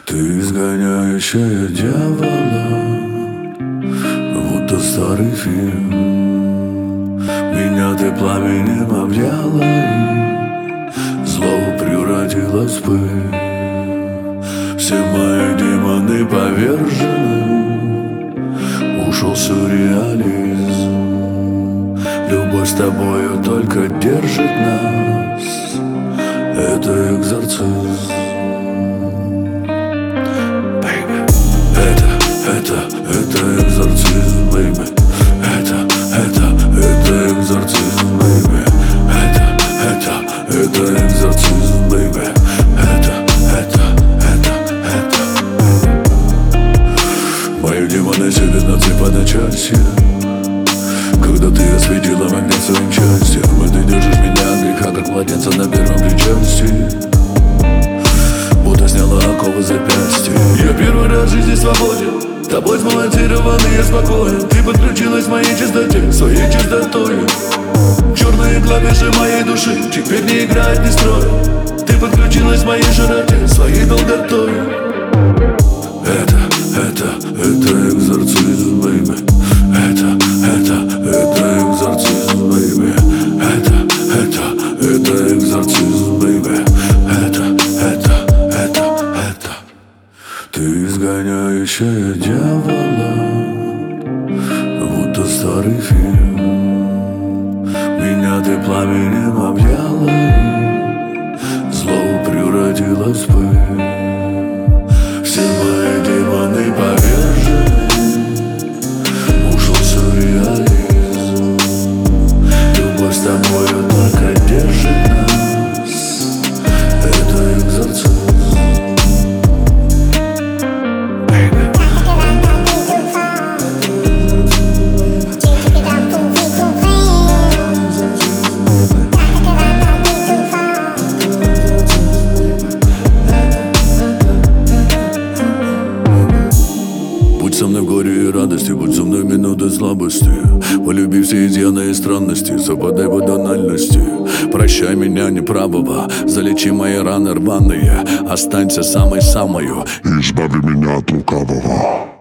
Ты изгоняющая дьявола, будто старый фильм. Меня ты пламенем объяла и зло превратилось в пыль. Все мои демоны повержены, ушел сюрреализм. Любовь с тобою только держит нас, это экзорцизм. Это экзорцизм, бэйби. Это экзорцизм, бэйби. Это экзорцизм, бэйби. Это мои демоны сидят на цепи одночасье. Когда ты осветила магнит своим счастьем, и ты держишь меня от греха, как младенца на первом причастии, будто сняла оковы запястья. Я первый раз в жизни свободен, тобой сбалансированный, я спокоен. Ты подключилась к моей чистоте, своей чистотою. Черные клавиши моей души теперь не играют, не строят. Ты подключилась к моей широте, своей долготою. Это экзорцизм, бэйби. Это экзорцизм, бэйби. Это экзорцизм, бэйби. Это ты изгоняющая дьявола, будто старый фильм. Меня ты пламенем объяла и зло превратилось в пыль. Все мои демоны повержены, ушел сюрреализм. Любовь с тобою только держит нас, это экзорцизм. Будь со мной в горе и радости, будь со мной в минуты слабости. Полюби все изъяны и странности, совпадай по тональности. Прощай меня неправого, залечи мои раны рваные. Останься самой-самою и избави меня от лукавого.